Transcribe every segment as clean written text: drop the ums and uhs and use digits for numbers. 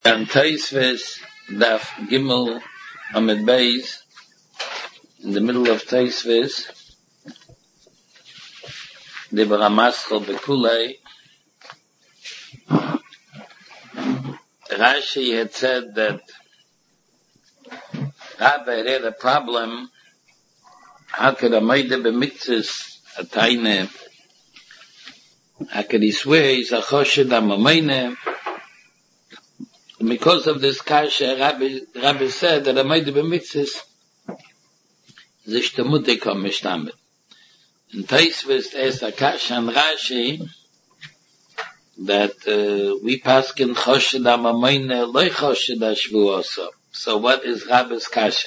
And Taisves Daf Gimel Amid Beis, in the middle of Taisves, the Baramaschel Bekulei, Rashi had said that Rabbi had a problem. How could a Meide b'mitzvahs a taine? How could he swear he's a choshed amameine? Because of this kasha, Rabbi said that a Meide b'mitzvahs sich temutik am mishtamet. In Taisves is a kasha and Rashi that we paskin choshed amameine loy choshed ashvuoso. So what is Rabbi's kasha?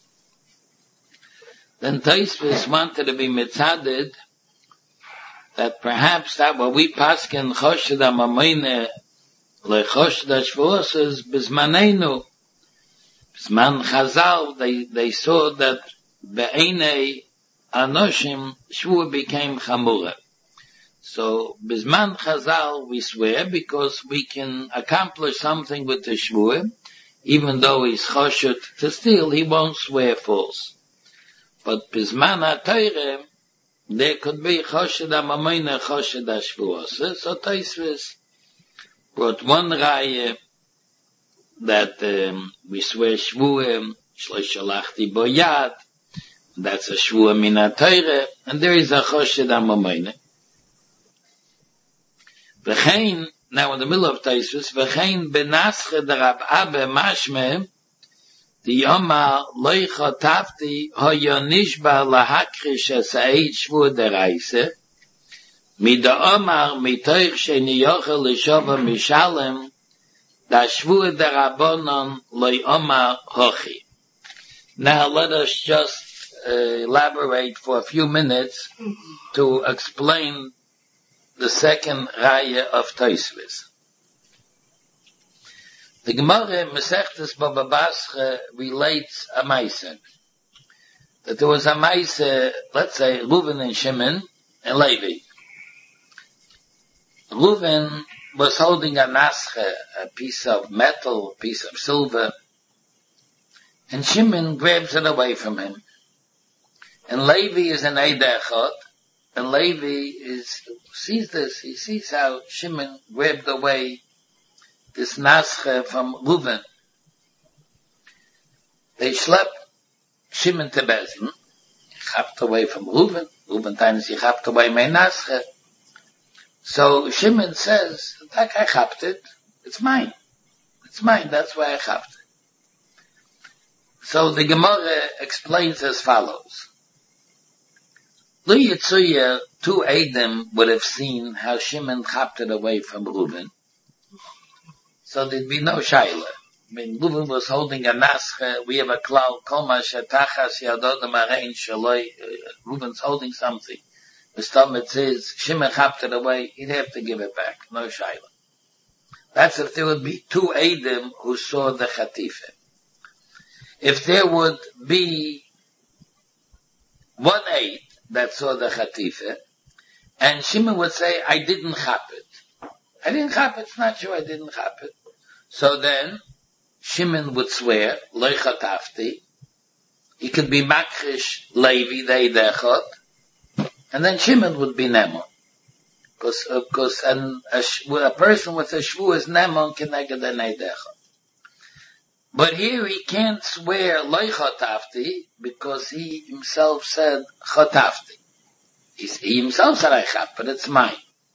Then Taisves wanted to be mitzaded that perhaps that what we paskin choshed amameine loy choshed ashvuoso is bizmanenu. Bizman Chazal, they saw that be'enei anoshim shvur became chamura. So bizman Chazal we swear because we can accomplish something with the shvur, even though he's choshed to steal, he won't swear false. But bizman HaTorah, there could be choshed amameine choshed ashvuos. So Taisves brought one raya that we swear shvuim shlosh shalachti bo yad. That's a shvur min HaTorah, and there is a choshed amameine. V'chein, now in the middle of Taisves, v'chein benasche der Rab Abba mashme, the Yomar loy chotavti hoyo nishba lahakrish es ha'ed shvur deraise, mida Omar mitoich sheni yochel l'shova mishalem, da shvur derabonon loy Omar hochi. Now let us just elaborate for a few minutes to explain the second raya of Taisves. The Gemara Mesechtes Baba Basra relates a Maisa. That there was a Maisa, let's say, Reuven and Shimon and Levi. Reuven was holding a nasche, a piece of metal, a piece of silver, and Shimon grabs it away from him. And Levi is an Eidechot, and Levi sees this, he sees how Shimon grabbed away this nasche from Reuven. They schlep Shimon to Bezdin, he chapped away from Reuven, Reuven times he chapped away my nasche. So Shimon says, like I chapped it, it's mine, that's why I chapped it. So the Gemara explains as follows. Lo Yitzuya, two Eidim would have seen how Shimon chapped it away from Reuven. So there'd be no shaila. I mean, Reuven was holding a nasche. We have a klal, kol ma shetachas yadodam arein shaloi. Reuven's holding something. The stomach says, Shimon chapped it away, he'd have to give it back. No shaila. That's if there would be two Eidim who saw the chatife. If there would be one Eid that saw the chatife, and Shimon would say, I didn't chap it. It's not true, I didn't chap it. So then, Shimon would swear, loy chatafti, he could be makrish Levi, the Eidechot, and then Shimon would be Nemon. Because a person with a shvu is Nemon keneged an Eidechot. But here he can't swear loy chatafti because he himself said chatafti. He himself said I chap, but it's mine.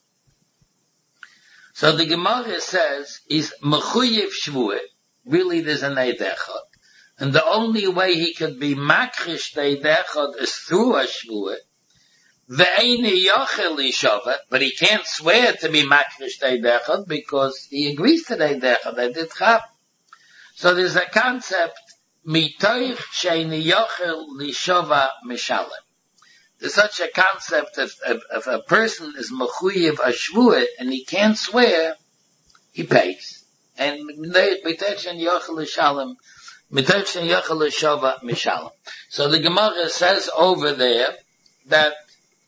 So the Gemara says is mechuyev shvuah. Really, there's an eidechot, and the only way he could be makrish the eidechot is through a shvuah. Ve'eini yochel lishova, but he can't swear to be makrish the eidechot because he agrees to the eidechot. I did chap. So there's a concept, mitoich sheini yochel lishova mishalem. There's such a concept if a person is mechuyev a shvuah and he can't swear, he pays. And mitoich sheini yochel lishalem, mitoich sheini yochel lishova mishalem. So the Gemara says over there that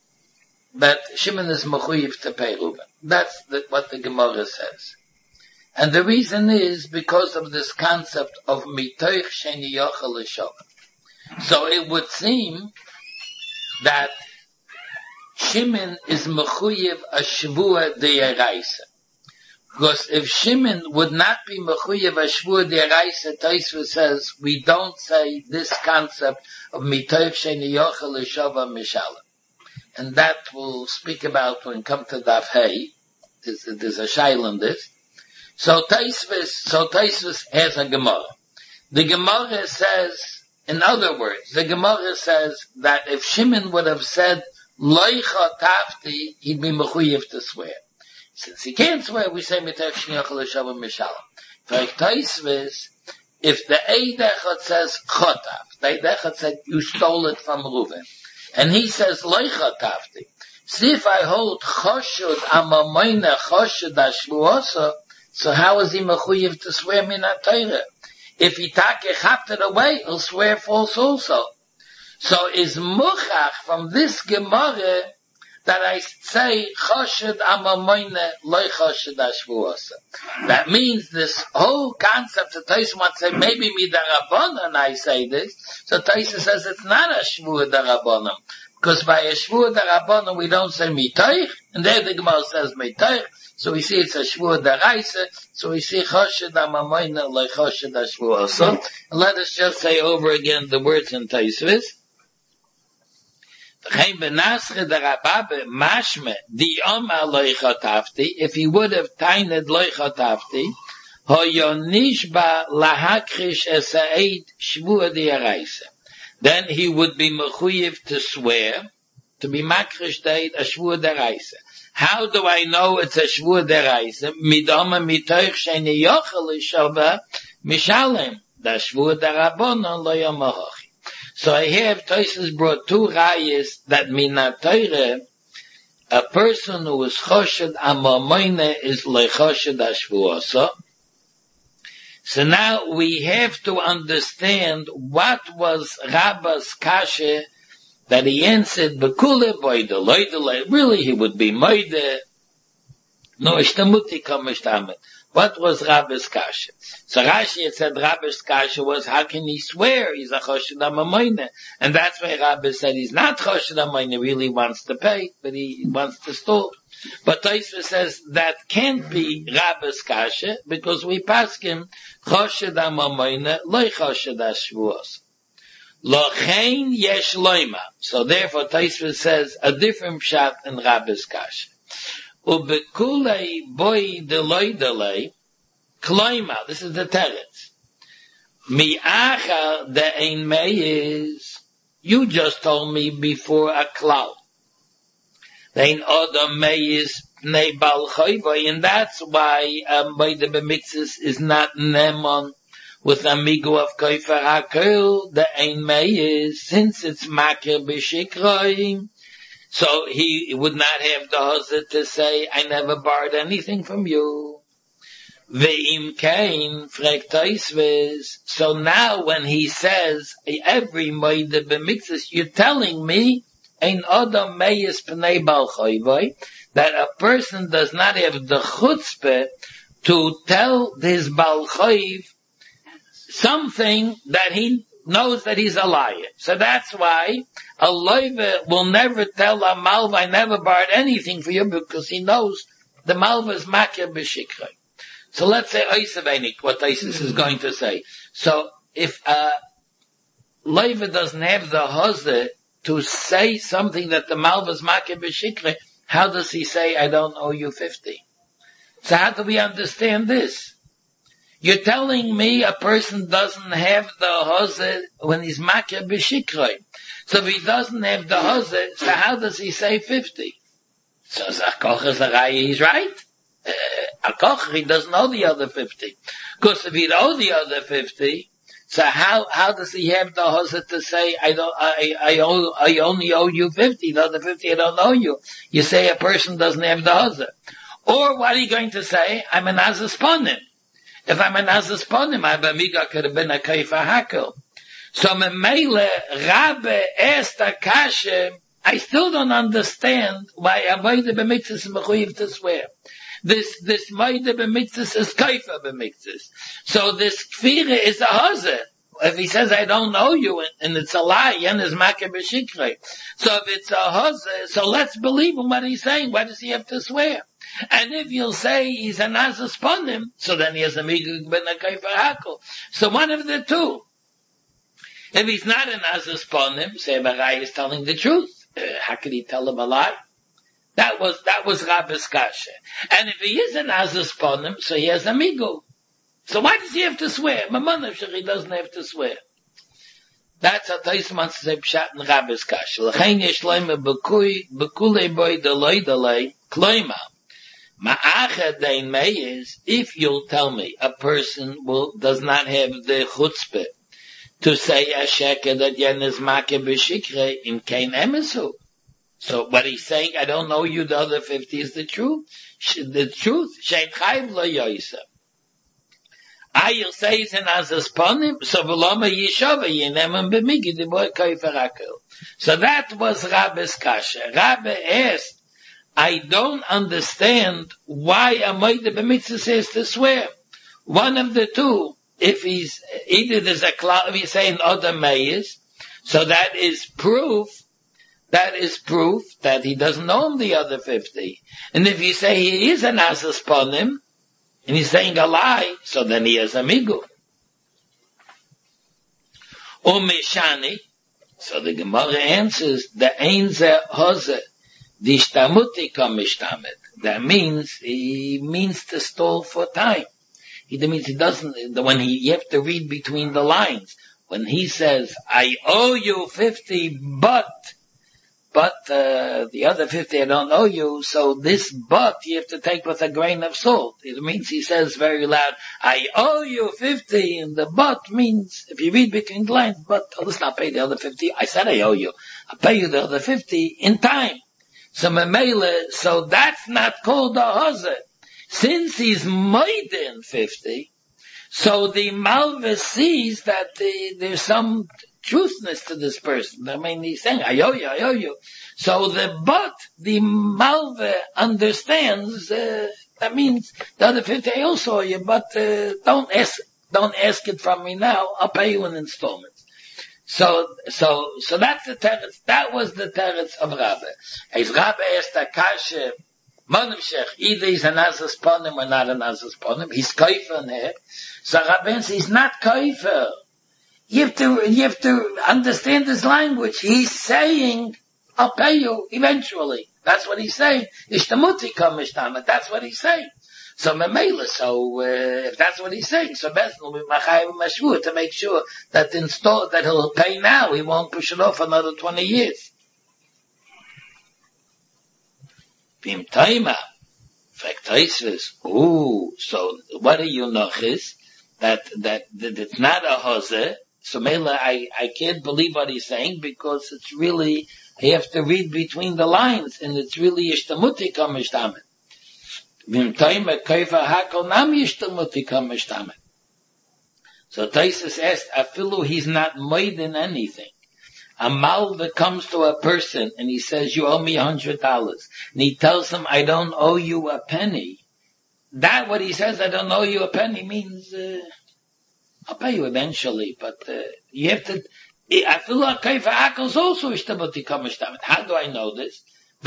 Shimon is mechuyev to pay Reuven. That's what the Gemara says. And the reason is because of this concept of mitoich sheni yochel l'shov. So it would seem that Shimon is mechuyev a shvua de'eraisa. Because if Shimon would not be mechuyev a shvua de'eraisa, Tosfos says we don't say this concept of mitoich sheni yochel l'shov mishalem. And that we'll speak about when we come to Daf Hey. There's a shail on this. So Tosfos has a Gemara. The Gemara says, in other words, the Gemara says that if Shimon would have said, Loicha tafti, he'd be mechuyev to swear. Since he can't swear, we say, Mitoich sheni yochel l'shov mishalem. For Tosfos, if the Eidechot says, Chotaf, the Eidechot said, you stole it from Reuven. And he says, Loicha tafti. See if I hold Choshud amamoyne Choshud ashvuosa, so how is he mechuyev to swear minat Torah? If he chapped it away, he'll swear false also. So is muchach from this Gemara that I say Choshud amamoyne loy Choshud ashvuosa. That means this whole concept that Tosfos wants to say, maybe midarabanan I say this. So Tosfos says it's not a shvua darabanan. Because by a shvua darabanan we don't say mitoich, and there the Gemara says mitoich, so we see it's a shvua daraisa, so we see choshud amamoyne like choshud ashvua. So, and let us just say over again the words in Tosfos. If he would have tained loichatafti, hoyonishba lahakrish esaid shvua daraisa. Then he would be mechuyev to swear, to be makrish deit a shvua deraisa. How do I know it's a shvua deraisa? Midama mitoich sheni yochel l'shova mishalem. Da shvua derabonon lo yomahochi. So I have Tosfos brought two rayas that minat Torah, a person who is choshud amamoyne is lechoshud ashvuosa. So now we have to understand what was Rabba's kasha that he answered, Bekule boide, loide, really he would be moide, no ishtamuti kamishtamet. What was Rabba's kasha? So Rashi had said Rabba's kasha was, how can he swear he's a choshud amamoyne? And that's why Rabba said he's not choshud amamoyne, really wants to pay, but he wants to stole. But Tosfos says that can't be Rabba's kasha because we pass him choshud amamoyne loy choshud ashvuos. Lochein yesh loima. So therefore Tosfos says a different pshat in Rabba's kasha. Ubekulei boy delay delay kloima. This is the teretz. Mi'acha the ein meiz. You just told me before a cloud. Then other meiz pnei bal chayvay, and that's why by the b'mitzvus is not nemon with amigo of koifer hakel. The ein meiz, since it's makir b'shikrayim. So he would not have the hazard to say, I never borrowed anything from you. Ve'im kain, frek Tosfos. So now when he says, every moide b'mitzvus, you're telling me, ein adam meyes pnei bal chayvay, that a person does not have the chutzpah to tell his bal chayv something that he knows that he's a liar. So that's why a loiva will never tell a malva, I never borrowed anything for you, because he knows the malva is makir b'shikrei. So let's say oisavenik, what Tosfos is going to say. So if a loiva doesn't have the hazeh to say something that the malva is makir b'shikrei, how does he say, I don't owe you 50? So how do we understand this? You're telling me a person doesn't have the hazeh when he's makir b'shikrei. So if he doesn't have the hazeh, so how does he say 50? So Zakoch he's right. Akoch, he doesn't know the other 50. Because if he'd owe the other 50, so how does he have the hazeh to say, I only owe you 50, the other 50 I don't owe you? You say a person doesn't have the hazeh. Or what are you going to say? I'm an azasponim. If I'm an azasponim, my bamiga could have been a kaifa hakel. So Memele Rabbe asked Akasha, I still don't understand why Avodah b'mitzvah is mechuyev to swear. this Moide b'mitzvahs is Kaifa b'mitzvahs. So this Kfira is a Hazeh. If he says, I don't know you, and it's a lie, Yen is Makeh b'Shikrei. So if it's a Hazeh, so let's believe him what he's saying. Why does he have to swear? And if you'll say he's an Nazis Ponim, so then he has a Migug ben a Kaifa Hakel. So one of the two. If he's not an Nazis Ponim, say Barai is telling the truth. How could he tell him a lie? That was Rabbi's Kasha. And if he is an Nazis Ponim, so he has a Migug. So why does he have to swear? Mamanavshach, he doesn't have to swear. That's how Taisman says Pshat and Rabbi's Kasha. L'chein yeshloime b'kulei boi deloi kloima. Ma'acha dein meyes, if you'll tell me a person does not have the chutzpah to say a sheker that yen is makeh b'shikre in kein emesu. So what he's saying, I don't know you, the other 50 is the truth. The truth, shein chayv lo yoysa. You'll say he's an azas ponim, so v'loma yishova yinemem b'migi diboy koifer hakel. So that was Rabbi's kasha. Rabbi asked, I don't understand why a moide b'mitzvah says to swear. One of the two, if he's, either there's a cloud, if he's saying other mayors, so that is proof that he doesn't own the other 50. And if you say he is an azas ponim, and he's saying a lie, so then he has a migu. Umeshani, so the Gemara answers, the einze hose, the shtamuti kamishtamet. That means, he means to stall for time. That means he doesn't, you have to read between the lines. When he says, I owe you 50, but the other 50 I don't owe you, so this but you have to take with a grain of salt. It means he says very loud, I owe you 50, and the but means, if you read between the lines, but let's not pay the other 50. I said I owe you. I'll pay you the other 50 in time. So Memele, so that's not called a hazard. Since he's made in 50, so the Malva sees that there's some truthness to this person. I mean, he's saying, I owe you. So the Malva understands, that means the other 50 I also owe you, but, don't ask it from me now, I'll pay you in installments. So that's the teretz, that was the teretz of Rabbi. As Rabbi asked Akasha, Manavshech, either he's an Azaz Ponim or not an Azaz Ponim, he's Kaifer here. So Rabbi says, he's not Kaifer. You have to understand his language. He's saying, I'll pay you eventually. That's what he's saying. Ishtamuti kamishtamet. That's what he's saying. So Memela, if that's what he's saying, so Beth will be Machayim Mashvur to make sure that he'll pay now. He won't push it off another 20 years. Bim Taima. So what do you know is that it's not a Hoseh. So Mela, I can't believe what he's saying because it's really, you have to read between the lines and it's really Yishtamuti kamishtamet. Vim Taima Kaifa Hakel Nam Yishtamuti kamishtamet. So Taisus asked, Afilu, he's not made in anything. A malva comes to a person and he says, you owe me $100. And he tells him, I don't owe you a penny. That what he says, I don't owe you a penny means, I'll pay you eventually, but, you have to, I feel like Kaifa Hakel's also ishtabuti kamishtamet. How do I know this?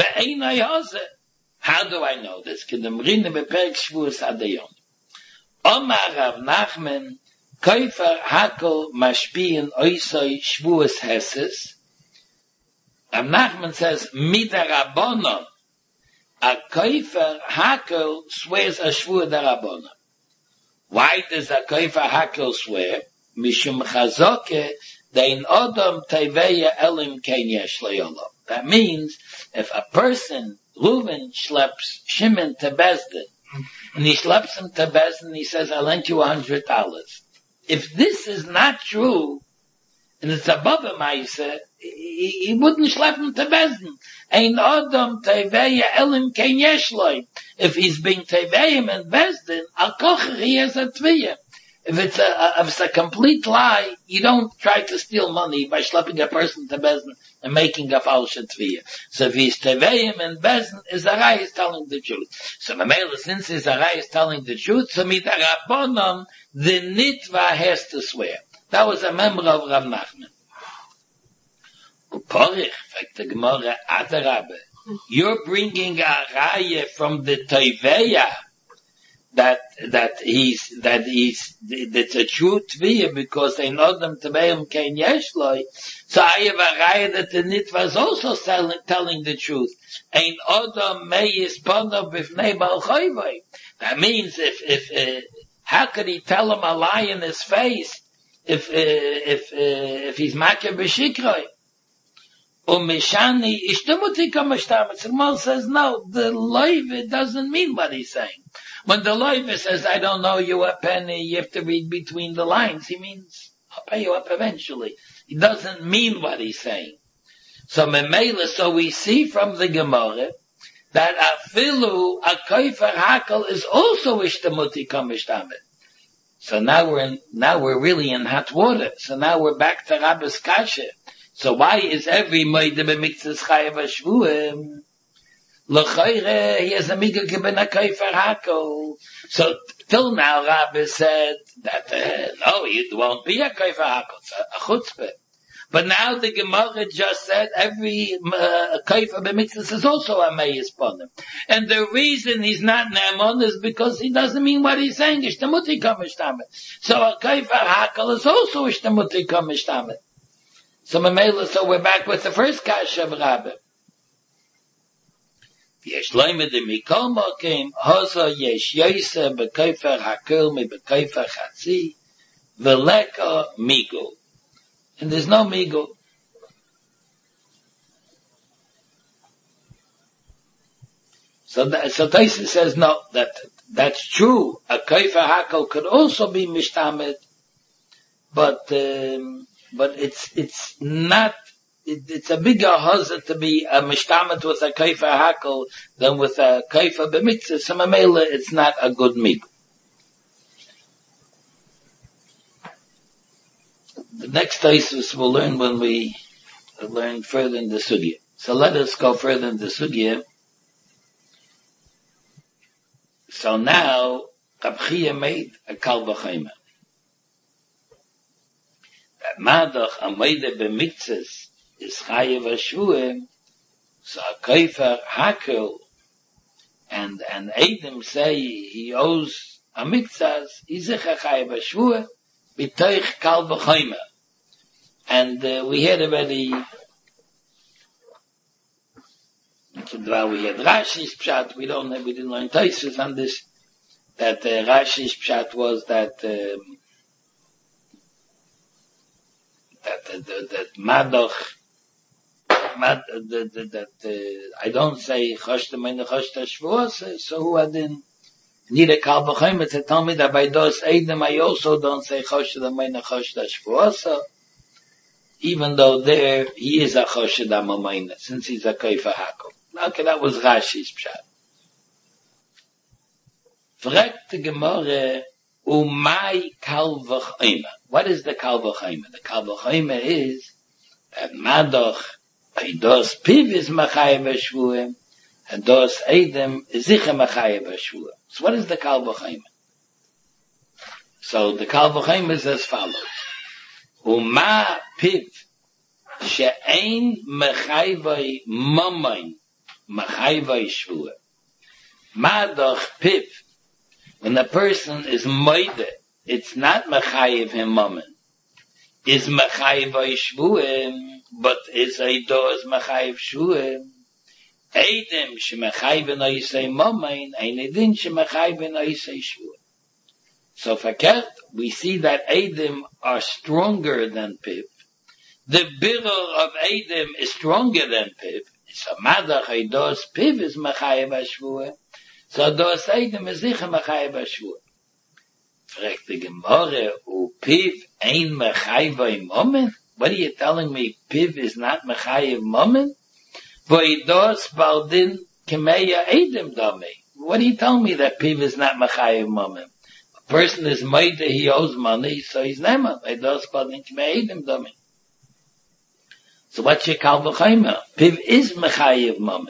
How do I know this? Kedemrine beperk shvuas adayom. Omar Rav Nachman, Kaifa Hakel mashpiin oisoi shvuas heses. Rav Nachman says, midarabonon, a Kaifa Hakel swears a shvuah darabonon. Why does a Kaifa Hakel swear? Mishum chazoke dein odom teveya elim kein yesh le'olam. That means, if a person, Reuven, schleps Shimon to Bezdin, and he schleps him to Bezdin, he says, I lent you $100. If this is not true, and it's above a Maisa, he wouldn't schlep him to Bezdin. Ein Adam Teveya Elim Kein Yesh Loi. If he's being Teveyim and Bezdin, Al Kocher he has a Tviyah. If it's a complete lie, you don't try to steal money by schlepping a person to Bezdin and making a false tviyah. So if he's teveim and Bezdin, Zarai is telling the truth. So Mamela, since Zarai is telling the truth, so mit Rabbanon, the nitva has to swear. That was a member of Rav Nachman. Uporich, like the Gemara, Adarabbe, you're bringing a raya from the teveya, that's a true tviyah because they know them to be kein yeshloi. So I have a raya that the nitva is also telling the truth. Ein odom meyis pono b'fnei bal chayvoi. That means if how could he tell him a lie in his face if he's makeh b'shikroi? Umeshani ishtamuti kamashtamet. The Gemara says no. The loive doesn't mean what he's saying. When the loive says, I don't know you a penny, you have to read between the lines, he means, I'll pay you up eventually. He doesn't mean what he's saying. So we see from the Gemara that afilu a koifer hakel is also ishtamuti kamishtamet. So now we're really in hot water. So now we're back to Rabbi's kasha. So why is every moide b'miktzas chayav hashvuim? L'chayre, he has a miga given a kaifer hakel. So till now, Rabbi said that no, it won't be a kaifer hakel. It's a chutzpah. But now the Gemara just said every kaifer b'miktzas is also a meyis ponim. And the reason he's not ne'amon is because he doesn't mean what he's saying. Ishtamuti kamishtamet. So a kaifer hakel is also ishtamuti kamishtamet. So we're back with the first kasha of Rabbi. Yesh loime de mikol mokim, hozo yesh yoyse b'koifer hakel mi b'koifer chatzi, v'leka migul. And there's no migul. So Taisa says no, that's true. A koifer hakel could also be mishtamet, but it's not. It's a bigger hazard to be a mishtamet with a kaifa hakel than with a kaifa b'mitzvah. So mamela, it's not a good mig. The next thesis we'll learn when we learn further in the sugya. So let us go further in the sugya. So now, Rab Chia made a kal v'chayma. That madach amayde b'mitzvahs is chayev hashvuim, so a kaifer hakel, and Edom say he owes a mitzvahs, he's a chayev hashvuim, b'toich kal v'chayma. And we had already, we had Rashi's pshat, we didn't learn Taisus on this, that Rashi's pshat was that Madoch, I don't say Choshta Meina Choshta Shvuos, so who had in need a Kal B'Chayim to tell me that by those Edom I also don't say Choshta Meina Choshta Shvuos, even though there he is a Choshta Meina, since he's a Kaifa Hakel. Okay, that was Rashi's pshat. Fragt the Gemara, Umay Kal V'Chayim. What is the Kal V'Chayim? The Kal V'Chayim is that Madoch, Eidos Piv is Machayev HaShvuim, and Dos Edom is Zicha Machayev HaShvuim. So what is the Kal V'Chayim? So the Kal V'Chayim is as follows. Uma Piv She'ein Machayvai Mamayin Machayvai Shvuim. Madoch Piv, when a person is moide, it's not Machayev him Mammon. Is Machayev Shvuim, but is Eidos Machayev Shvuim. Edom Shemachayev Noisei Mammon, Ein Edin Shemachayev Noisei Shvuim. So fakert, we see that Edom are stronger than Piv. The birur of Edom is stronger than Piv. So Madach Eidos Piv is Machayev Shvuim. So Dos Edom is Zicha Machayev HaShvuim. Fragt the Gemara, Piv ein Machayev Mammon? What are you telling me? Piv is not Machayev Mammon? Voidos Baldin Kemeya Edom Dame. What are you telling me that Piv is not Machayev Mammon? person is made, he owes money, so he's neman. He does badin k'me'edim dummy. So what's your kal v'chayma? Piv is mechayiv moment.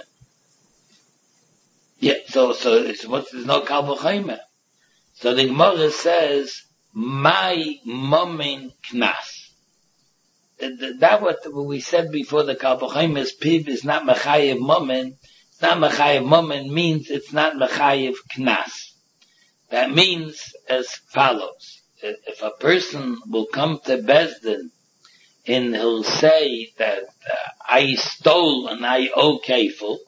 Yeah, so there's no kal v'chayma. So the Gemara says, my momin knas. That what we said before the kal v'chayma is piv is not mechayiv moment. It's not mechayiv moment means it's not mechayiv knas. That means as follows. If a person will come to Bezdin and he'll say that I stole and I owe kefil,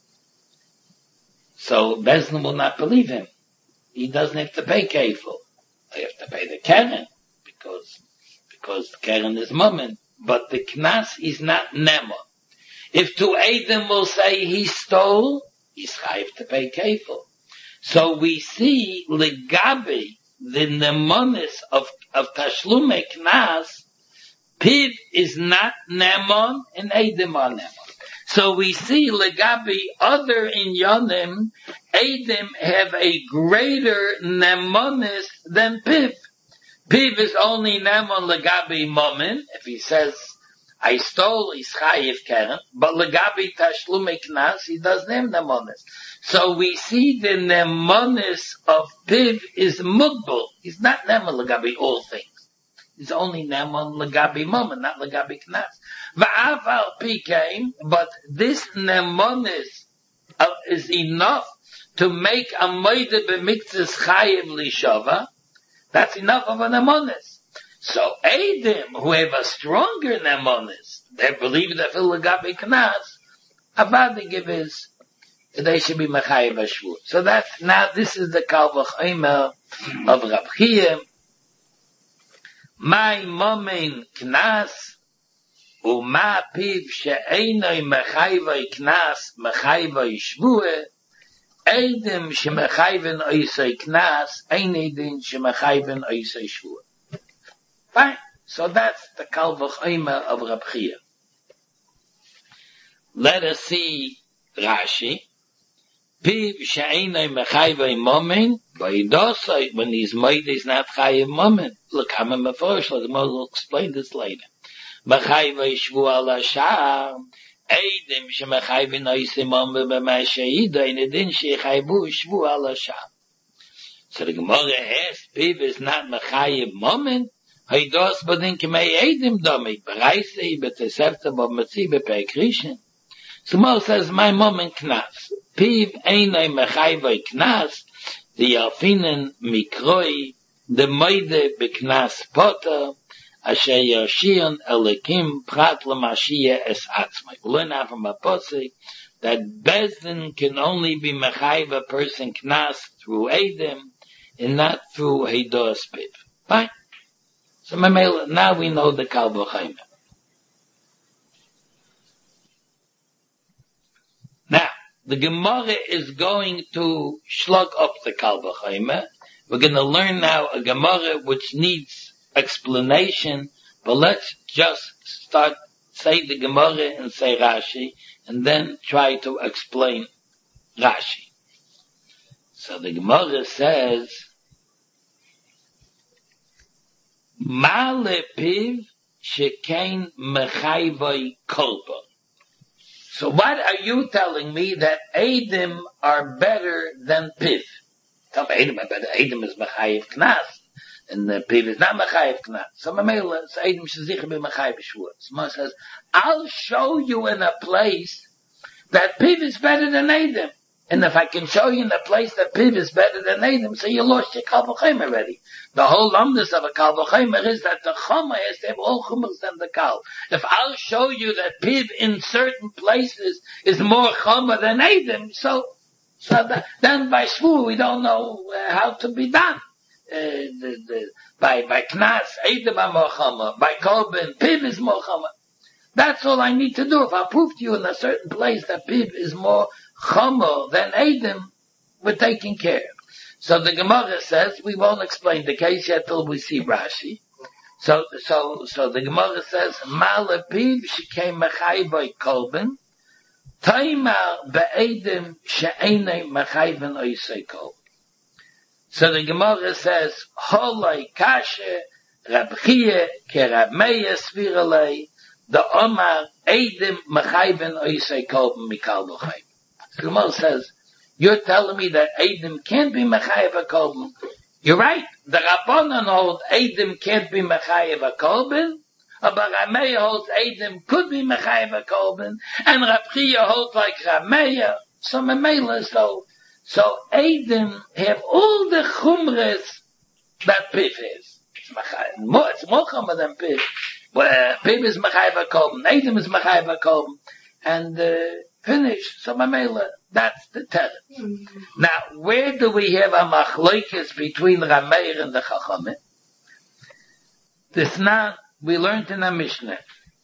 so Bezdin will not believe him. He doesn't have to pay kefil. He have to pay the keren because the keren is moment. But the knas is not nema. If two Eidim will say he stole, he's chayiv to pay kefil. So we see legabi the nemonis of tashlume knas. Piv is not nemon and Eidim are nemon. So we see legabi other inyanim, Eidim have a greater nemonis than Piv. Piv is only nemon legabi momin. If he says, I stole, he's chayiv keren, but legabi tashlume knas, he doesn't have nemonis. So we see the nemonis of Piv is mugbal. He's not nemon legabi all things. It's only nemon legabi moment, not legabi knas. Va'aval pikein, but this nemonis is enough to make a moide b'miktzas chayiv lishava. That's enough of a nemonis. So Eidim, who have a stronger nemonis, they believe that for legabi knas, avad they give is, they should be mechayiv ashvur. So that's, now this is the kal v'chayma of Rab Chiya. My momen knas, u'ma piv she'einoi mechayvoi knas, mechayvoi shvue, Eidim shemechayven oisei knas, ein Eidim shemechayven oisei shvue. Fine. So that's the kal v'chayma of Rab Chiya. Let us see Rashi. Piv she'einoi mechayvoi momen, v'idosoi, when he's made, he's not chayiv momen. Look, I'm a meforish, the Moshe will explain this later. Mechayvoi shvu al hashar, Eidim shemechayvin oisei momen b'ma'asheida, in edin shechayvu shvu al hashar. So the Gemara asks, Piv is not mechayiv momen, Haidos badin k'mei Eidim domi, b'raisei b'tesefta b'matzi b'pei krishin. So Moshe says, my momen knas. Piv einay mechayvoi knas, the alfinen mikroi, the moide beknas potter, asher yoshion elikim prat l'mashiyah es atzmai. We learn out from a posik that Bezdin can only be mechayv a person knas through Eidim and not through Heidos Piv. Fine. So now we know the kal v'chayma. Now, the Gemara is going to slug up the kal v'chayma. We're going to learn now a Gemara which needs explanation, but let's just say the Gemara and say Rashi, and then try to explain Rashi. So the Gemara says, Ma'ale piv shekein mechayvoi kolba. So what are you telling me that Eidim are better than Piv? Tell me Eidim are better. Eidim is mechayiv knas, and the Piv is not mechayiv knas. So Mamela, so Eidim should sicher be mechayiv shvur. So Moshe says, I'll show you in a place that Piv is better than Eidim. And if I can show you in a place that Piv is better than Eidim, so you lost your kal v'chayma already. The whole lumdus of a kal v'chayma is that the chama has to have all chumras than the kal. If I'll show you that Piv in certain places is more chama than Eidim, so then by shvur we don't know how to be done. By knas, Eidim are more chama. By kolben, Piv is more chama. That's all I need to do. If I prove to you in a certain place that Piv is more chama than Eidim, we're taking care. So the Gemara says, we won't explain the case yet till we see Rashi. So the Gemara says, Ma'ale piv shekei mechayvoi kolben, taimar be'edim she'enei mechayven oisei kol. So the Gemara says, Holoi kashe, Rab Chia, ke Rab Meir sviralei, the Omar, Eidim, Mechayven, Oisei Kolben, Mikal Bochayim. The Gemara says, you're telling me that Eidim can't be Mechayv Kolben. You're right. The Rabbanan hold Eidim can't be Mechayv Kolben, but Rab Meir holds Eidim could be Mechayv Kolben, and Rab Chia holds like Rab Meir. So Memela, so Eidim have all the chumras that Piv is. It's more chumra than Piv. Piv is Mechayv Kolben, Eidim is Mechayv Kolben, and finish. So Memela, that's the tenet. Now, where do we have a machlokes between Rab Meir and the Chachamim? This now we learned in the Mishnah.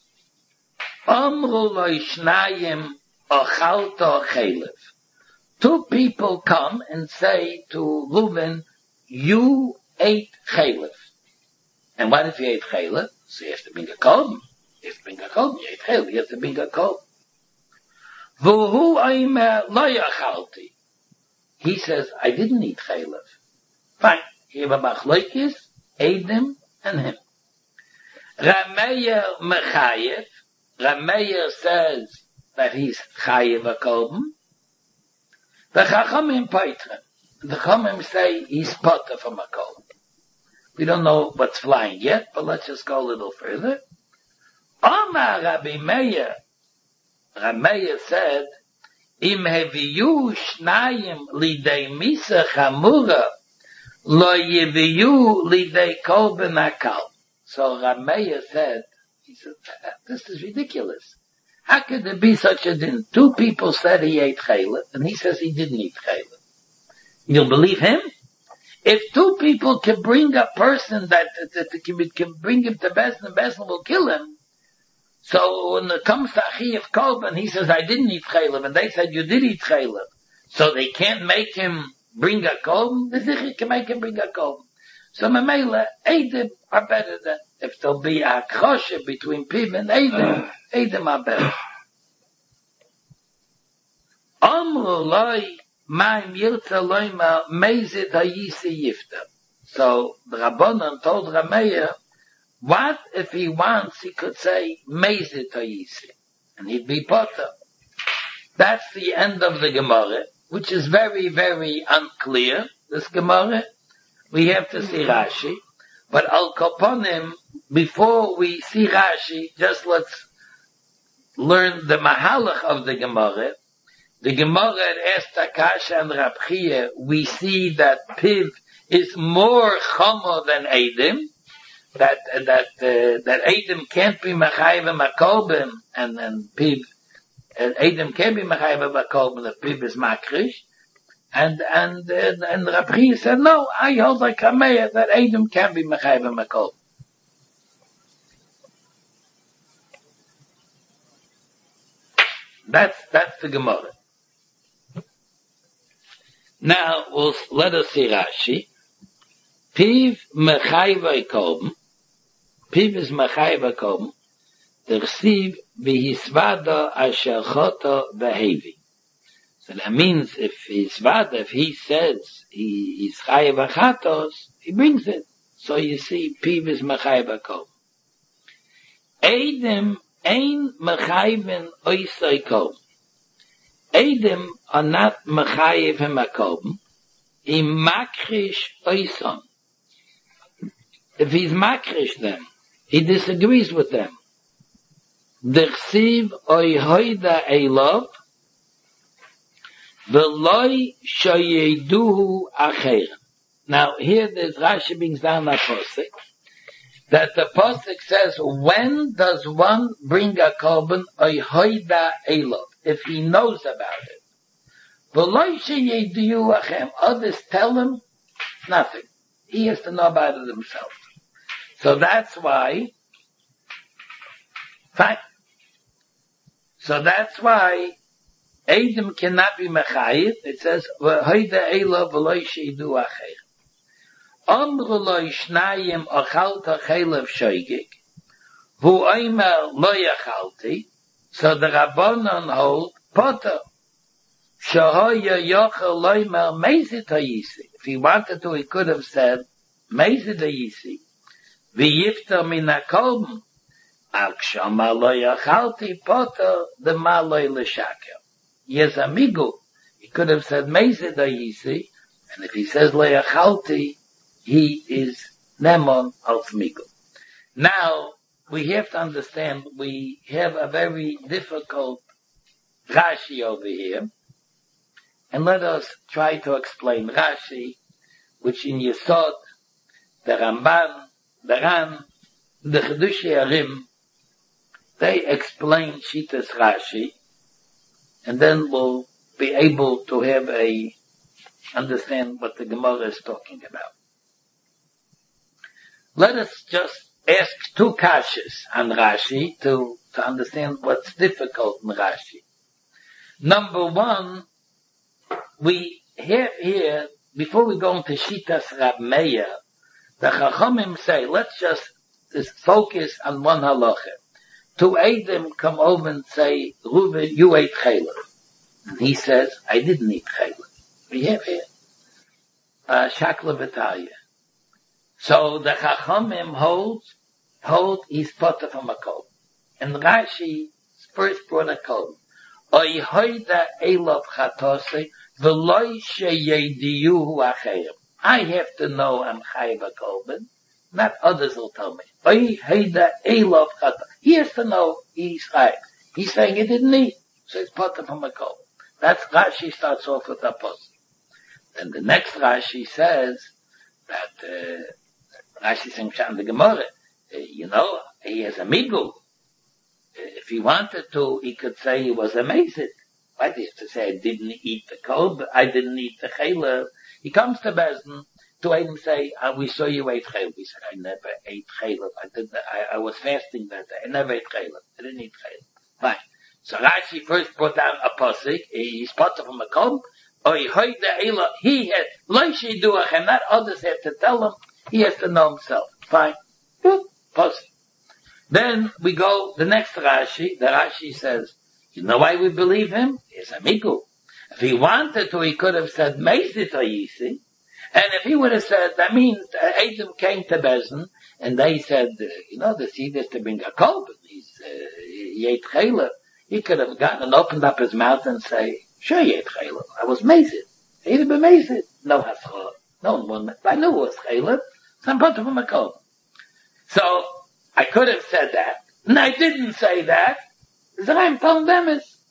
Amru lo ishnayim ochalta chelev. Two people come and say to Reuben, you ate chelev. And what if you ate chelev? So you have to bring a korban. You have to bring a korban. You ate chelev. You have to bring a korban. V'hu aimer lo yachalti. He says, I didn't eat chelev. Fine. You have a machlokes, Eidim and him. Rab Meir mechayev. Rab Meir says that he's chayev a korban. The Chachamim paitren. The Chachamim say he's potter from a korban. We don't know what's flying yet, but let's just go a little further. Omar Rabbi Meir. Rab Meir said, Im heviyu shnayim lidei misa chamura, lo yeviyu lidei korban akal. So Rab Meir said, he said, this is ridiculous. How could there be such a din? Two people said he ate chaylev, and he says he didn't eat chaylev. You'll believe him? If two people can bring a person that can bring him to Beis Din, Beis Din will kill him. So when it comes to Achiyev Korban, he says, I didn't eat chaylev, and they said, you did eat chaylev. So they can't make him bring a korban? The Zichir can make him bring a korban. So Memela, Eidim are better than, if there'll be a kroshe between Piv and Eidim, Eidim are better. Amru loi ma'im yirtza loima mezid hayisi yifta. So the Rabbanan told Rab Meir, what if he wants, he could say mezid hayisi, and he'd be potter. That's the end of the Gemara, which is very, very unclear, this Gemara. We have to see Rashi, but Al Kaponim, before we see Rashi, just let's learn the Mahalach of the Gemara. The Gemara at Estakasha and Rab Chia, we see that Piv is more chomo than Eidim, that Eidim can't be Mechayv Makorban, and Piv, Eidim can't be Mechayv Makorban, if Piv is Makrish. And Rab Chia said, no, I hold like Rab Meir that Eidim can be Mechayv Makorban. That's the Gemara. Now, let us see Rashi. Piv Mechayv Korban. Piv is Mechayv Korban. The Chsiv v'hisvada asher choto v'hevi. So that means if he says he's chayav achatos, he brings it. So you see, Piv is Mechayv Korban. Eidim ein Mechayven oisai korban. Eidim are not Mechayev him a korban. He makrish oisan. If he's makrish them, he disagrees with them. D'chsiv oy hoida elov, v'loi shoyeduhu acher. Now here there's Rashi brings down a posik, that the posik says, when does one bring a korban oy hoida elov? If he knows about it. V'loi shoyeduhu acher. Others tell him nothing. He has to know about it himself. So that's why, fine. So that's why Eidim cannot be Mechayev. It says, V'hoida Eila v'loi sheidu acher. Amru lo ishnayim achalta chelev shoygig. V'u oimer lo yachalti. So the Rabbanon hold potter. Shahoya yochel loimer mezid hayisi. If he wanted to, he could have said, mezid hayisi. V'yifta min hakolben. Al kshama lo yachalti poto de ma lo l'shaker. Yes, amigo. He could have said mezid hayisi. And if he says lo yachalti, he is nemon als migo. Now, we have to understand, we have a very difficult Rashi over here. And let us try to explain Rashi, which in Yesod, the Ramban, the Ran, the Chedushei Arim, they explain Shitas Rashi, and then we'll be able to have understand what the Gemara is talking about. Let us just ask two kashas on Rashi to understand what's difficult in Rashi. Number one, we have here, before we go into Shitas Rab Meir, the Chachamim say, let's just focus on one halacha. Two Eidim come over and say, Reuven, you ate chaylev. And he says, I didn't eat chaylev. We have here Shakla V'Taya. So the Chachamim hold he's potter from a kol. And Rashi first brought a kol. Oy hoida elov chatose v'loy sheyediyuhu achayim. I have to know I'm chayiv a kolben, not others will tell me. Oy hoida elov chatose. He has to know he's chayiv. He's saying he didn't eat, so he's potter from a kol. That's Rashi starts off with a post. Then the next Rashi says that Rashi saying Shan the Gemara. He has a migu. If he wanted to, he could say he was amazed. Why do you have to say I didn't eat the kolb, I didn't eat the chaylev? He comes to Bezdin to him say, we saw you ate chaylev. He said, I never ate chaylev. I was fasting that day. I never ate chaylev. I didn't eat chaylev. Fine. So Rashi first brought down a pasuk. He spotted from a kolb. He had, loishi duach, and not others have to tell him. He has to know himself. Fine. Good. Pasuk. Then we go, the next Rashi, the Rashi says, you know why we believe him? He's a migu. If he wanted to, he could have said, Mezit Hayisi. And if he would have said, that means Adam came to Bezdin, and they said, the seed is to bring a kolb, he ate chaylev. He could have gotten and opened up his mouth and say, sure, he ate chaylev. I was Mezit. He'd have been Mezit. No haschor. No one, I knew it was chaylev. So I'm put from a kolb. So, I could have said that, and I didn't say that. I'm telling them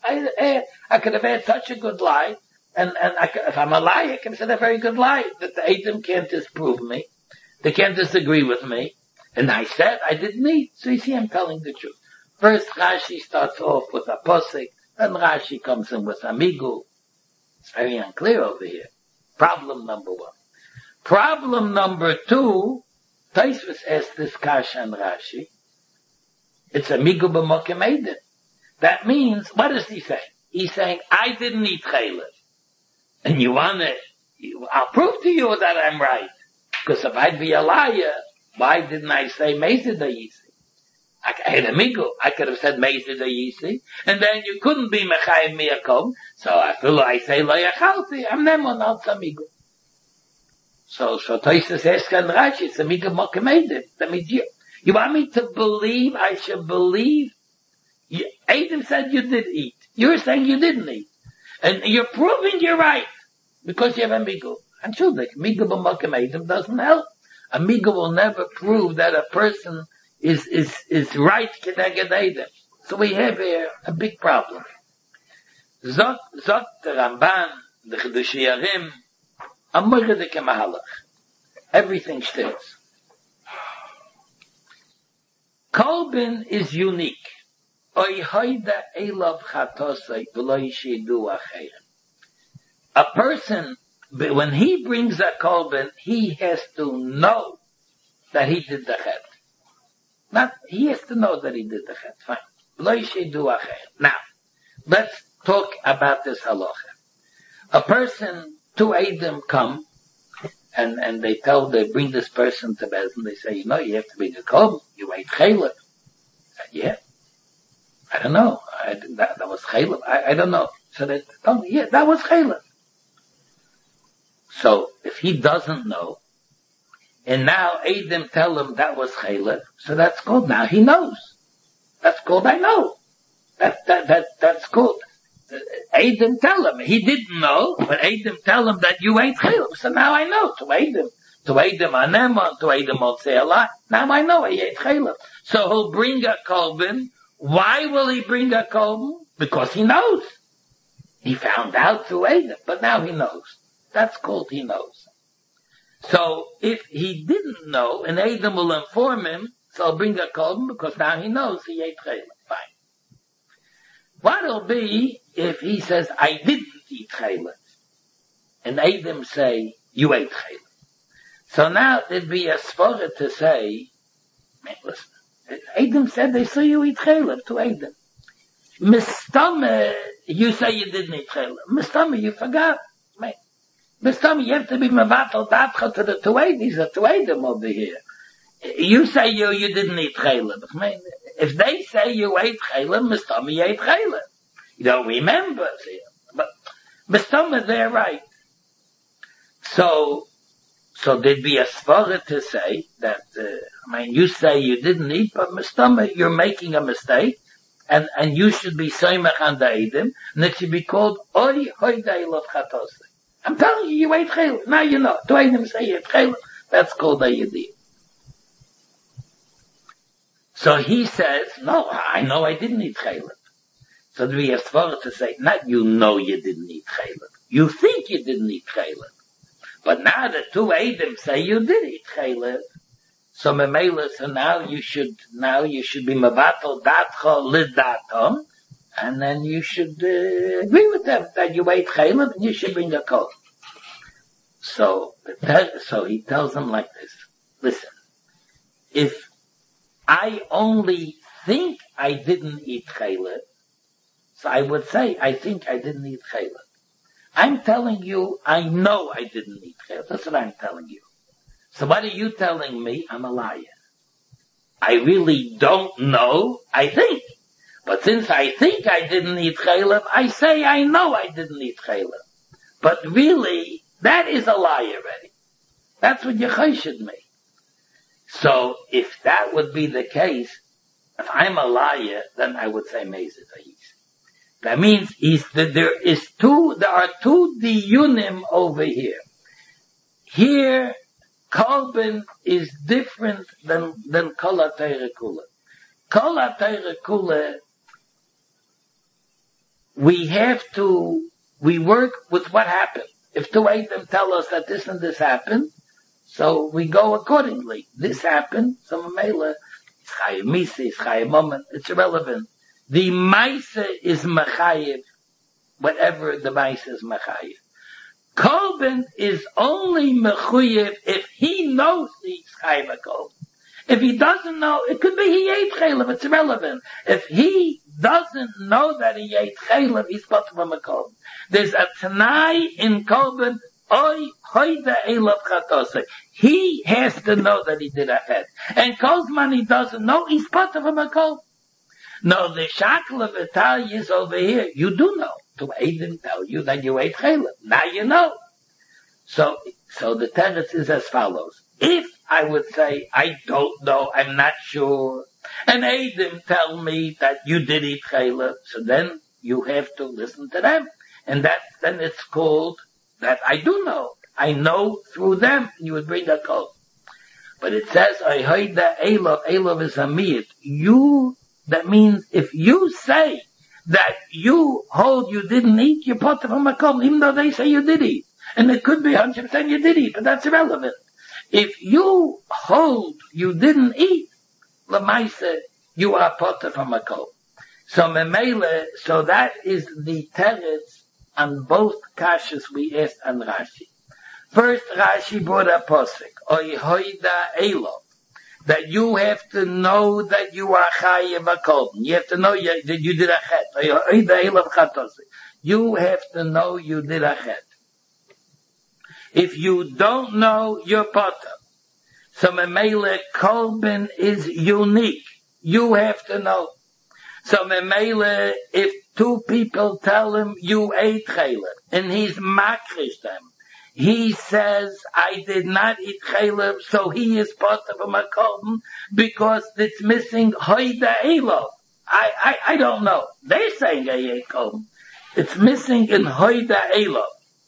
I could have had such a good lie, and if I'm a liar, I can say a very good lie, that the Eidim can't disprove me, they can't disagree with me, and I said I didn't eat, so you see I'm telling the truth. First Rashi starts off with a posik, then Rashi comes in with a migu. It's very unclear over here. Problem number one. Problem number two, Taisvus asked this kasha and Rashi. It's a migu b'mokem eidin. That means, what does he say? He's saying, I didn't eat chaylev. And I'll prove to you that I'm right. Because if I'd be a liar, why didn't I say mezid hayisi? I had a migu. I could have said mezid hayisi. And then you couldn't be mechayim miyakom. So I say lo yachalti. I'm nemon al migu. So Toysus asks and Rashi, it's a migu mokem eidin. That means you want me to believe, I should believe? Adam said you did eat. You're saying you didn't eat. And you're proving you're right. Because you have a migu. And shudik, migu b'mokem Adam doesn't help. A migu will never prove that a person is right kedeged Adam. So we have here a big problem. Zot the Ramban, the Chedushei Arim, amorge de mahalach. Everything stinks. Kolbin is unique. A person, when he brings a kolbin, he has to know that he did the chet. He has to know that he did the chet. Fine. Now, let's talk about this halacha. A person, two Eidim come, and they bring this person to Bezdin, they say, you have to bring a kolbin, you ate chaylev. Yeah. I don't know. That was chaylev. I don't know. So that, oh, yeah, that was chaylev. So if he doesn't know, and now Eidim tell him that was chaylev, so that's called, now he knows. That's called I know. That's called. Eidim tell him. He didn't know, but Eidim tell him that you ate chaylev. So now I know. To Eidim anemon, to Eidim on say a lot. Now I know he ate chaylev. So he'll bring a kolbin. Why will he bring a kolbin? Because he knows. He found out through Eidim, but now he knows. That's called he knows. So if he didn't know, and Eidim will inform him, so I'll bring a kolbin because now he knows he ate chaylev. Fine. What'll be if he says, I didn't eat chaylev, and Eidim say, you ate chaylev. So now there'd be a svara to say, man, listen, Eidim said they saw you eat chaylev to Eidim. Mistama, you say you didn't eat chaylev. Mistama, you forgot. Man. Mistama, you have to be mevatel datcha to the Tuedim. He's a Tuedim over here. You say you didn't eat chaylev. Man, if they say you ate chaylev, Mistama, you ate chaylev. You don't remember. But Mistama, they're right. So there'd be a svara to say that, you say you didn't eat, but Mistama, you're making a mistake. And you should be Seimach on the Eidim, and it should be called Oy Hoy Da'ilov Chatosei. I'm telling you ate chaylev. Now you know. Do Eidim say you ate chaylev? That's called a Yediyah. So he says, no, I know I didn't eat chaylev. So do we have svara to say, not you know you didn't eat chaylev. You think you didn't eat chaylev. But now the two Eidim say you did eat chaylev. So memela, so now you should be mevatel datcha lidatom, and then you should agree with them that you ate chaylev and you should bring a kol. So he tells them like this: listen, if I only think I didn't eat chaylev, so I would say I think I didn't eat chaylev. I'm telling you, I know I didn't eat chaylev. That's what I'm telling you. So what are you telling me? I'm a liar. I really don't know. I think. But since I think I didn't eat chaylev, I say I know I didn't eat chaylev. But really, that is a lie already. That's what you chayshid me. So if that would be the case, if I'm a liar, then I would say mezid. That means there are two diyunim over here. Here, Kolben is different than Kol HaTorah Kula. Kol HaTorah Kula, we work with what happened. If two Eidim tell us that this and this happened, so we go accordingly. This happened, so Mamela, it's Chayim Misi, it's Chayim Moment, it's irrelevant. The Maisa is Machayev, whatever the Maisa is Machayev. Kolben is only mechuyev if he knows he's chayv kolben. If he doesn't know, it could be he ate chaylev. It's irrelevant. If he doesn't know that he ate chaylev, he's got from a kolben. There's a tanai in kolben. Oy hoida elav chatosei. He has to know that he did a head. And kolzman he doesn't know, he's part of a kolben. No, the shackle of Italia is over here. You do know. To Eidim tell you that you ate chaylev. Now you know. So the teretz is as follows. If I would say, I don't know, I'm not sure, and Eidim tell me that you did eat chaylev, so then you have to listen to them. And then it's called that I do know. I know through them, and you would bring a code. But it says, I heard that Elov is a miyat. That means if you say that you hold you didn't eat, you're part of a makom, even though they say you did eat. And it could be 100% you did eat, but that's irrelevant. If you hold you didn't eat, lemaisa, you are part of a makom. So memele, so that is the teretz on both kashas we asked on Rashi. First, Rashi brought a posik, oy hoida elov, that you have to know that you are chayiv akolben. You have to know that you did a chet. You have to know you did a chet. If you don't know, you're potter. So memele kolben is unique. You have to know. So memele, if two people tell him, you ate chaylev, and he's makrish them. He says, I did not eat chaylev, so he is part of a makom because it's missing hoida elov. I don't know. They're saying I ate kolm. It's missing in hoida elov.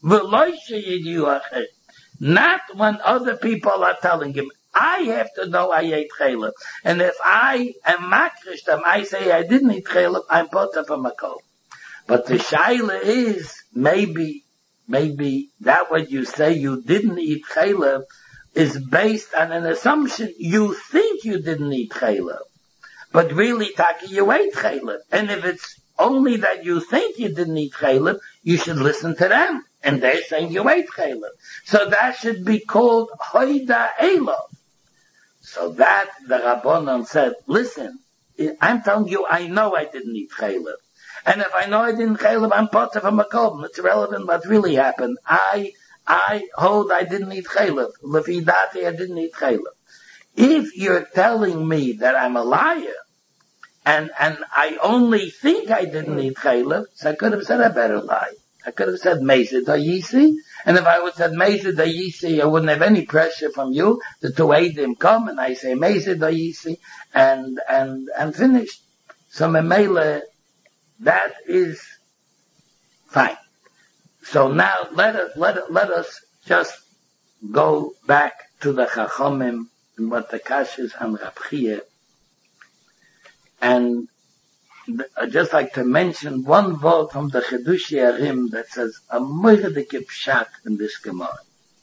Not when other people are telling him. I have to know I ate chaylev. And if I am makrish them, I say I didn't eat chaylev, I'm part of a makom. But the shaila is, maybe that what you say you didn't eat chaylev is based on an assumption you think you didn't eat chaylev. But really, Taki, you ate chaylev. And if it's only that you think you didn't eat chaylev, you should listen to them. And they're saying you ate chaylev. So that should be called hoida elov. So that the Rabbanon said, listen, I'm telling you, I know I didn't eat chaylev. And if I know I didn't chaylev, I'm part of a makom. It's irrelevant what really happened. I hold I didn't eat chaylev. Lefidati, I didn't eat chaylev. If you're telling me that I'm a liar, and I only think I didn't eat chaylev, so I could have said a better lie. I could have said Mezid Ayisi, and if I would have said Mezid Ayisi, I wouldn't have any pressure from you. The two Eidim come, and I say Mezid Ayisi, and finished. So Memele, that is fine. So now let us just go back to the Chachomim and what the Kashis and Rab Chiya. And I'd just like to mention one word from the Chidush Yarim that says a moirdike pshat in this Gemara.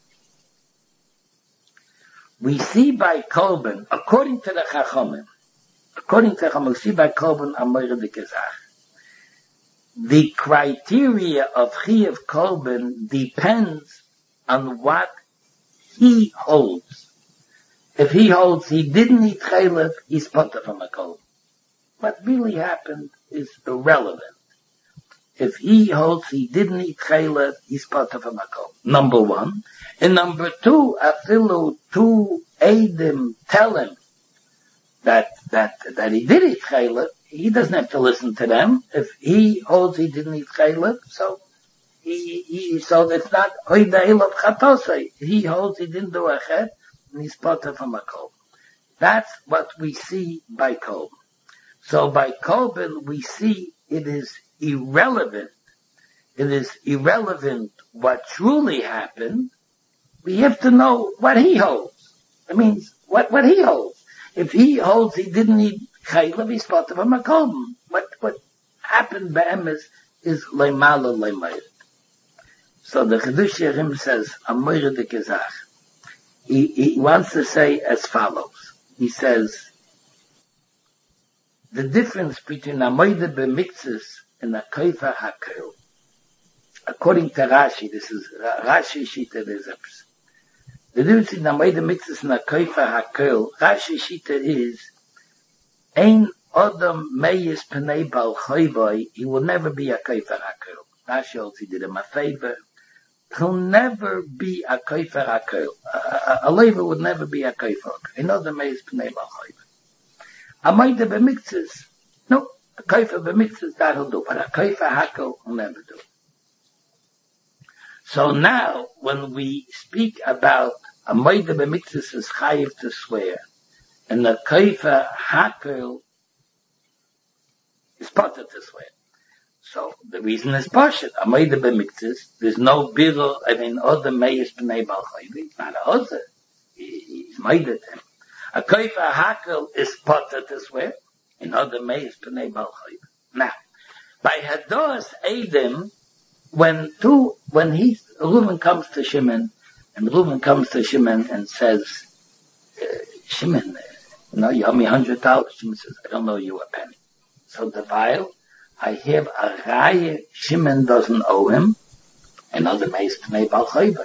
We see by Korban, according to the Chachomim, we see by Korban a moirdike zach. The criteria of Chiyuv Korban depends on what he holds. If he holds he didn't eat chaylev, he's potter from a korban. What really happened is irrelevant. If he holds he didn't eat chaylev, he's potter from a korban. Number one. And number two, afilu two Eidim tell him that he did eat chaylev, he doesn't have to listen to them. If he holds he didn't eat chaylev, so so it's not hoida elov chatosei. He holds he didn't do a chet, and he's potter from a korban. That's what we see by korban. So by korban we see it is irrelevant. It is irrelevant what truly happened. We have to know what he holds. It means what he holds. If he holds he didn't eat chaylev, he's potter from a korban. What happened by him is leimala leimayr. So the Chidush Yarim says, a moirdike zach. He wants to say as follows. He says, the difference between a moide b'mitzvus and a koifa hakel. According to Rashi, this is Rashi Shita Bezepes. The difference between a moide b'mitzvus and a koifa hakel, Rashi Shita is, ein Adam meyes penei bal chayvai, he will never be a koifa hakel. Rashi also did him a favor. He'll never be a koifer hakel. A leiva would never be a koifer. Another meyes penei bal chayvai. A moide b'mitzvus, no, a koifer b'mitzvus that'll do, but a koifer hakel will never do. So now, when we speak about a moide b'mitzvus is chayiv to swear, and a koifer hakel is potter to swear. So the reason is pashut. A moide b'mitzvus, there's no birur, other meyes b'nei bal chayvai. It's not a other. He's moide him. A koifer hakel is potter to swear, in other meyes b'nei bal chayvai. Now, by hados Eidim, when Reuven comes to Shimon, and says, Shimon, you owe me $100. Shimon says, I don't owe you a penny. So the vial, I have a raya, Shimon doesn't owe him, another meyes b'nei bal chayvai.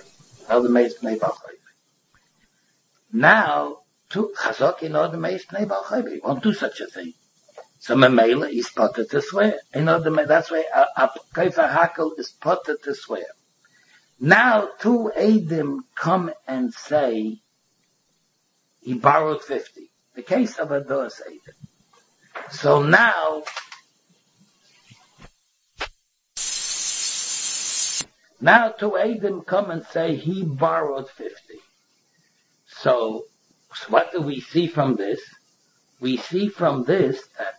Now, to chazak, another meyes b'nei bal chayvai. He won't do such a thing. So Memela is potter to swear. That's why a koifer hakel is potter to swear. Now, two Eidim come and say, he borrowed 50. The case of a dos Eidim. So now, Now to Adam come and say he borrowed 50. So what do we see from this? We see from this that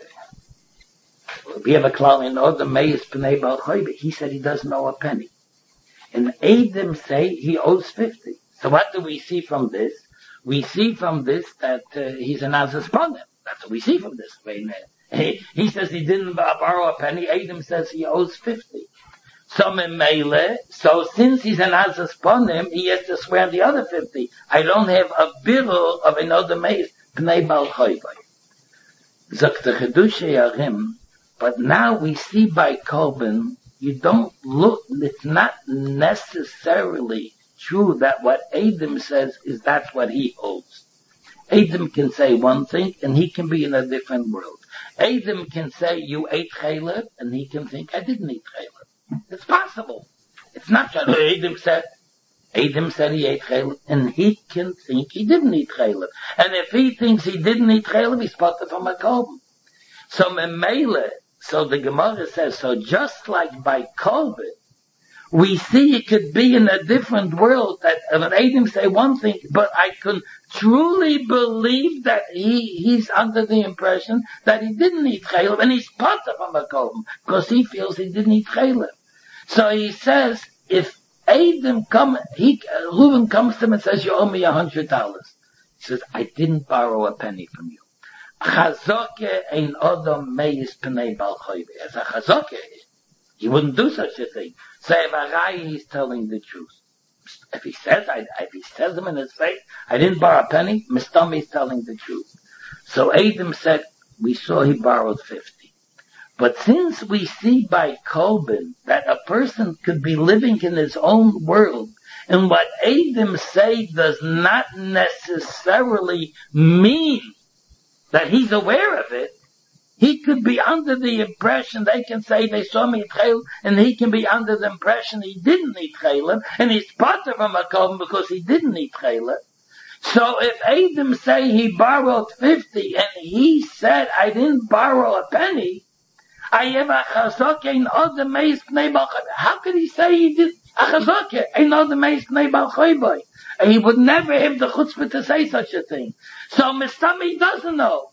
we have a klal in order Meis Pnei Bal Choybe. He said he doesn't owe a penny. And Adam say he owes 50. So what do we see from this? We see from this that he's an Azazponim. That's what we see from this. He says he didn't borrow a penny. Adam says he owes 50. So since he's an Azazponim, he has to swear the other 50. I don't have a bill of another Meis Pnei Bal Choybe. Zok the Chedusha Yarim. But now we see by Korban, you don't look, it's not necessarily true that what Adam says is that's what he owes. Adam can say one thing and he can be in a different world. Adam can say you ate chaylev and he can think I didn't eat chaylev. It's possible. It's not that Adam said he ate chaylev and he can think he didn't eat chaylev. And if he thinks he didn't eat chaylev, he's part of a Korban. So Memele, so the Gemara says, so just like by Korban, we see it could be in a different world that an Adam say one thing, but I can truly believe that he's under the impression that he didn't eat chaylev, and he's part of a Korban, because he feels he didn't eat chaylev. So he says, if Adam Reuben comes to him and says, you owe me $100. He says, I didn't borrow a penny from you. Chazoke ein odom meis pnei bal choybe. As a chazoke, he wouldn't do such a thing. So if a rai, he's telling the truth. If he says him in his face, I didn't borrow a penny, Mistami is telling the truth. So Adam said, we saw he borrowed 50. But since we see by Korban that a person could be living in his own world, and what Adam say does not necessarily mean that he's aware of it, he could be under the impression, they can say they saw me eat chaylev, and he can be under the impression he didn't eat chaylev, and he's part of a makom because he didn't eat chaylev. So if Adam say he borrowed 50, and he said, I didn't borrow a penny, I have a chazok in other meis pnei bal choybe. How could he say he did a chazok in other meis pnei bal choybe? He would never have the chutzpah to say such a thing. So Mistami doesn't know.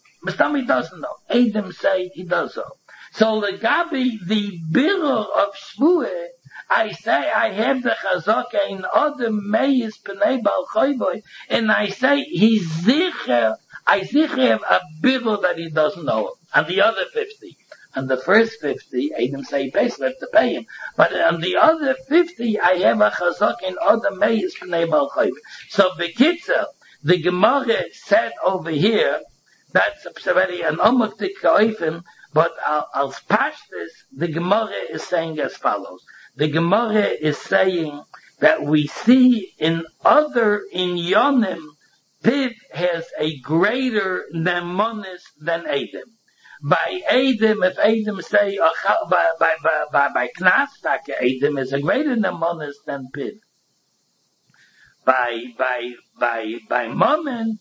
Adam say he does so. So Legabi, the birur of Shvuah, I say I have the chazaka in other meis pnei bal choybe, and I say he's zicher, I have a birur that he doesn't know. And the other 50. And the first 50, Adam say he pays, we have to pay him. But on the other 50, I have a chazak in other meis pnei bal choybe. So Bekitzer, the Gemara said over here, that's already an omuktik ka'oifim, but I'll patch this, the Gemara is saying as follows. The Gemara is saying that we see in other inyonim, Piv has a greater nemonis than Adam. By Adam, if Adam say, by Knas, Adam is a greater nemonis than Piv. By Momen,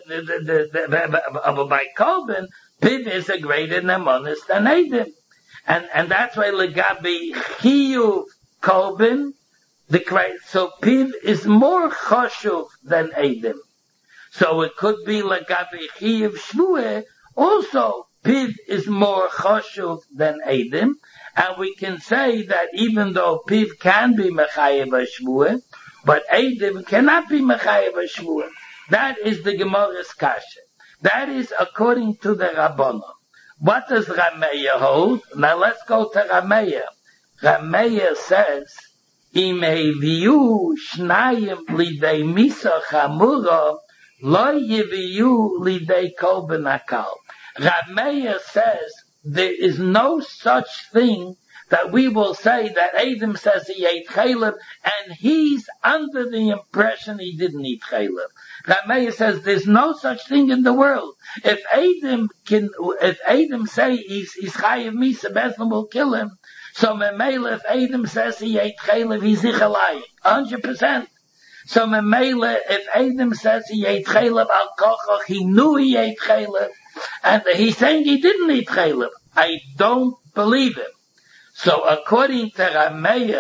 by Korban, Piv is a greater nemonis than Adam. And that's why Legabi Chiyuv Korban, so Piv is more choshuv than Adam. So it could be Legabi Chiyuv Shvuah, also Piv is more choshuv than Adam. And we can say that even though Piv can be Mechayev Shvuah, but Adam cannot be Mechayev Shvuah. That is the Gemara's kasha. That is according to the Rabbanon. What does Rameya hold? Now let's go to Rameya. Rameya says, Im heviyu shnayim lidei misa chamura, lo yeviyu lidei korban hakal. Rameya says, there is no such thing that we will say that Adam says he ate chaylev, and he's under the impression he didn't eat chaylev. Rameya says there's no such thing in the world. If Adam say he's chayiv misa, Bethlehem will kill him. So Memele, if Adam says he ate chaylev, he's zichalayim, 100%. So Memele, if Adam says he ate chaylev al kochach, he knew he ate chaylev, and he's saying he didn't eat chaylev. I don't believe him. So according to Rameya,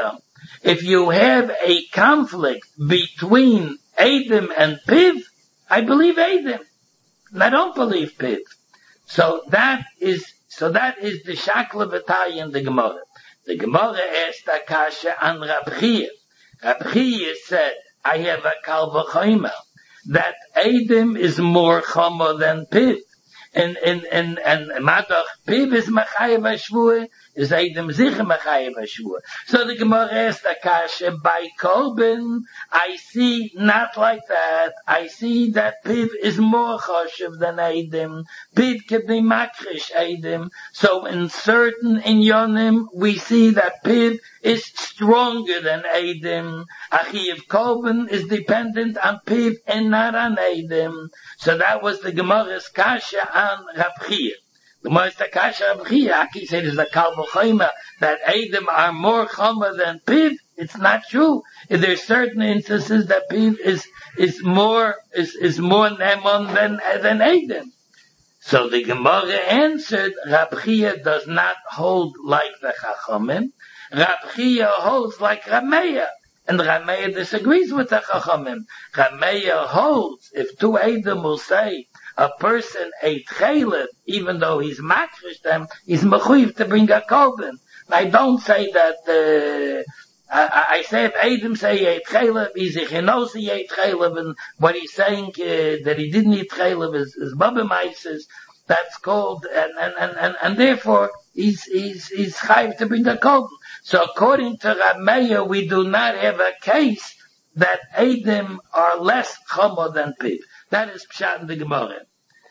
If you have a conflict between Adam and Piv, I believe Adam. And I don't believe Piv. So that is the Shakla V'tai in the Gemara. The Gemara asked Akasha and Rab Chia. Rab Chia said, I have a Kal V'chomer, that Adam is more Chomer than Piv. And Madach, Piv is Machayev HaShvua, is Adam Zicha Machayev HaShvua. So the Gemara asked Akasha, by Korban, I see not like that. I see that Piv is more Choshev than Adam. Piv can be Makrish Adam. So in certain Inyonim, we see that Piv is stronger than Adam. Achiyev Korban is dependent on Piv and not on Adam. So that was the Gemara's Kasha on Rab Chia. The most Akasha Rab Chia, Aki said is a Kal V'chomer, that Adam are more Chomer than Piv. It's not true. There are certain instances that Piv is more Neman than Adam. So the Gemara answered, Rab Chia does not hold like the Chachamim. Rab Chia holds like Rameya. And Rameya disagrees with the Chachamim. Rameya holds, if two Adam will say, a person ate chaylev, even though he's makrish them, he's mechuyev to bring a korban. I don't say that, I say if Adam say he ate chaylev, he knows he ate chaylev, and what he's saying, that he didn't eat chaylev is Baba Maises, that's called, and therefore, he's chayiv to bring a korban. So according to Rameya, we do not have a case that Adam are less chomer than Piv. That is Pshat in the Gemara.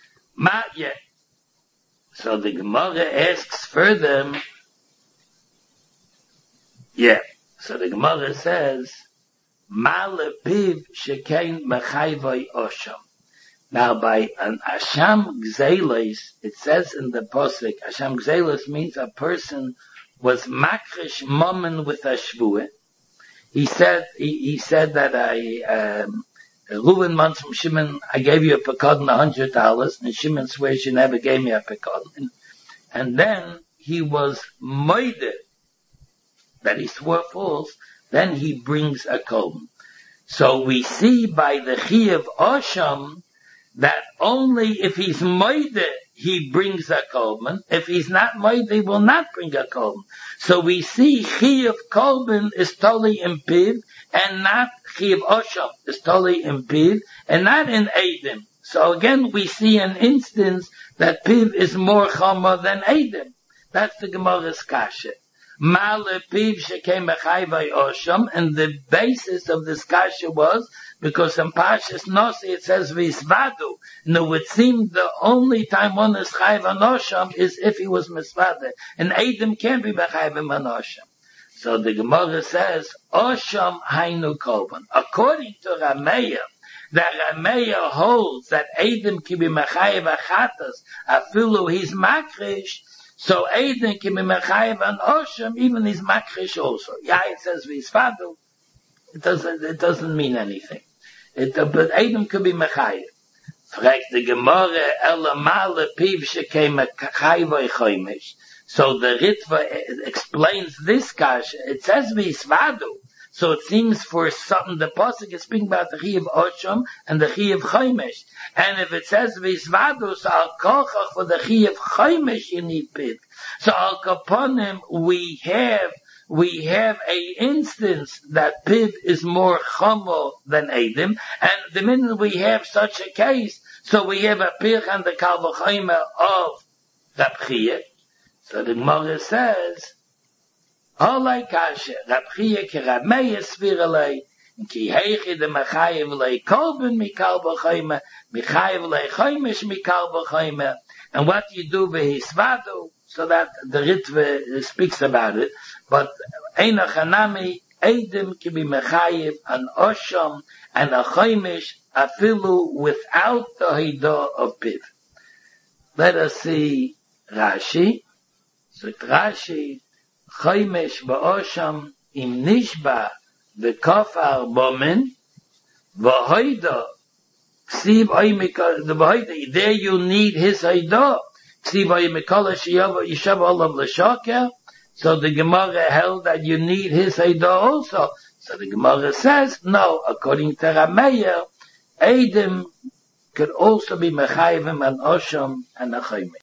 So the Gemara asks further, so the Gemara says, Ma lepiv shekein mechayvoi osham. Now by an Asham Gzeles, it says in the Posik, Asham Gzeles means a person was makrish moment with a shvuah. He said that Reuven wants from Shimon, I gave you a pekadon $100, and Shimon swears you never gave me a pekadon. And then he was moided, that he swore false, then he brings a korban. So we see by the Chiyuv Osham, that only if he's moided, he brings a korban. If he's not moided, he will not bring a korban. So we see Chiyuv Korban is totally in Piv, and not Chiyuv Osham is totally in Piv, and not in Adam. So again, we see an instance that Piv is more Chomer than Adam. That's the Gemara's Kasha. Male Piv shekei mechayvoi osham, and the basis of this Kasha was because in Pashas Nosi it says Visvadu. No, it would seem the only time one is chayv on osham is if he was misvadu, and Adam can't be bechayv on osham. So the Gemara says osham hainu korban. According to Rameya, that Rameya holds that Adam can be mechayv achatas afilu he's makrish. So Adam can be mechayev on osham, even his makrish also. Yeah, it says Visvadu. It doesn't mean anything. But Adam could be mechayev. Fragt the Gemara, Ela male piv shekei mechayvoi chomish. So the Ritva explains this kasha. It says Visvadu. So it seems for something, the Pasuk is speaking about the Chiyuv Osham and the Chiyuv Chomish. And if it says Visvadu, so al kochach for the Chiyuv Chomish you need Piv. So al kaponim we have a instance that Piv is more Chomo than Adam. And the minute we have such a case, so we have a Piv and the Kal V'chomer of Rab Chia. So the Gemara says, Olay kasha, Rab Chia ki Rab Meir sviralei, ki heichi de mechayev lei korban mikal b'chomer, mechayev lei chomish mikal b'chomer. And what you do v'hisvadu, so that the Ritva speaks about it, but Eina Chanami, Adam can be mechayev an osham and a chomish afilu without the hidah of Piv. Let us see Rashi. So Rashi, Chomish ba'osham im nishba v'kofar bomen v'hoida ksiv oy mikol the v'hoida there you need his hoida ksiv oy mikol yishav olav l'shaker. So the Gemara held that you need his Eidah also. So the Gemara says, no, according to Rameir, Eidim could also be Mechayivim and Osham and Achayim.